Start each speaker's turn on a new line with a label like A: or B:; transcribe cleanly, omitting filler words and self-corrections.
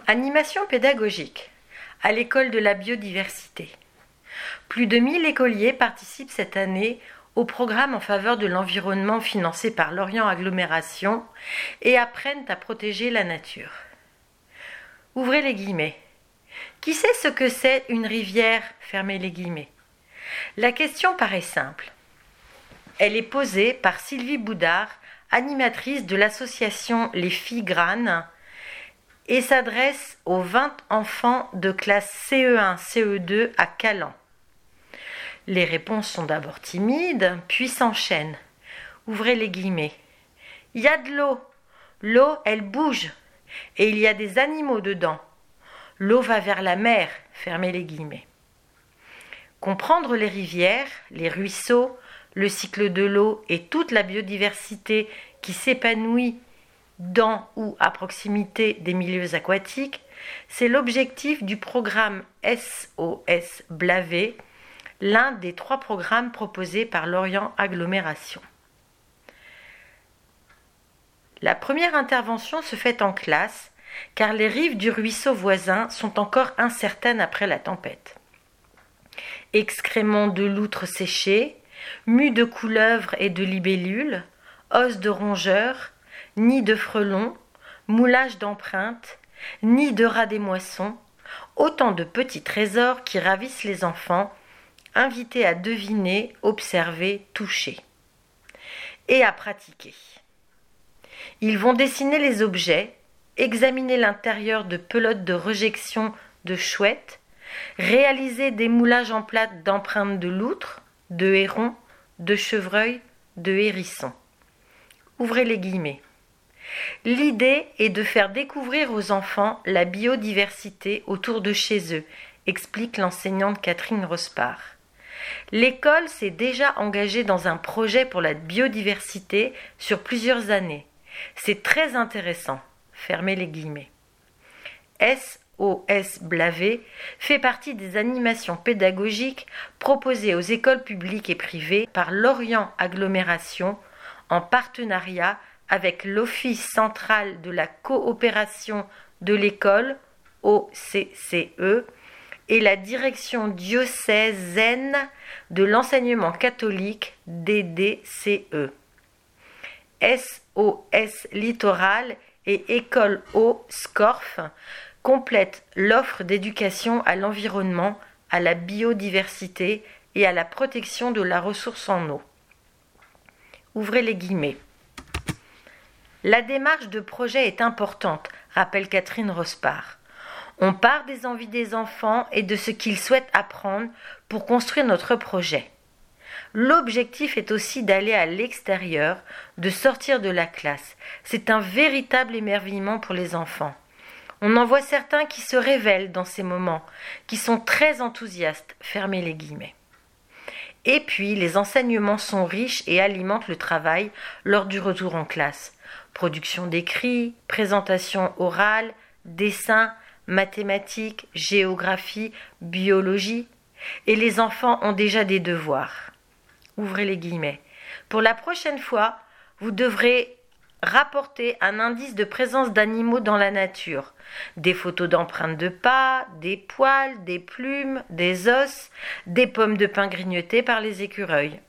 A: Animation pédagogique à l'école de la biodiversité. Plus de 1000 écoliers participent cette année au programme en faveur de l'environnement financé par Lorient Agglomération et apprennent à protéger la nature. Ouvrez les guillemets. Qui sait ce que c'est une rivière? Fermez les guillemets. La question paraît simple. Elle est posée par Sylvie Boudard, animatrice de l'association Les Filles Granes, et s'adresse aux 20 enfants de classe CE1, CE2 à Calan. Les réponses sont d'abord timides, puis s'enchaînent. Ouvrez les guillemets. Il y a de l'eau. L'eau, elle bouge. Et il y a des animaux dedans. L'eau va vers la mer. Fermez les guillemets. Comprendre les rivières, les ruisseaux, le cycle de l'eau et toute la biodiversité qui s'épanouit dans ou à proximité des milieux aquatiques, c'est l'objectif du programme SOS Blavet, l'un des 3 programmes proposés par Lorient Agglomération. La première intervention se fait en classe, car les rives du ruisseau voisin sont encore incertaines après la tempête. Excréments de loutres séchées, mues de couleuvres et de libellules, os de rongeurs, nids de frelons, moulage d'empreintes, nids de rats des moissons, autant de petits trésors qui ravissent les enfants, invités à deviner, observer, toucher et à pratiquer. Ils vont dessiner les objets, examiner l'intérieur de pelotes de rejection de chouettes, réaliser des moulages en plâtre d'empreintes de loutres, de hérons, de chevreuils, de hérissons. Ouvrez les guillemets. L'idée est de faire découvrir aux enfants la biodiversité autour de chez eux, explique l'enseignante Catherine Rospard. L'école s'est déjà engagée dans un projet pour la biodiversité sur plusieurs années. C'est très intéressant. Fermez les guillemets. SOS Blavet fait partie des animations pédagogiques proposées aux écoles publiques et privées par Lorient Agglomération en partenariat avec l'Office central de la coopération de l'école, OCCE, et la direction diocésaine de l'enseignement catholique, DDCE. SOS Littoral et École Eau SCORF complètent l'offre d'éducation à l'environnement, à la biodiversité et à la protection de la ressource en eau. Ouvrez les guillemets. La démarche de projet est importante, rappelle Catherine Rospard. On part des envies des enfants et de ce qu'ils souhaitent apprendre pour construire notre projet. L'objectif est aussi d'aller à l'extérieur, de sortir de la classe. C'est un véritable émerveillement pour les enfants. On en voit certains qui se révèlent dans ces moments, qui sont très enthousiastes, fermez les guillemets. Et puis, les enseignements sont riches et alimentent le travail lors du retour en classe. Production d'écrits, présentation orale, dessin, mathématiques, géographie, biologie. Et les enfants ont déjà des devoirs. Ouvrez les guillemets. Pour la prochaine fois, vous devrez rapporter un indice de présence d'animaux dans la nature. Des photos d'empreintes de pas, des poils, des plumes, des os, des pommes de pin grignotées par les écureuils.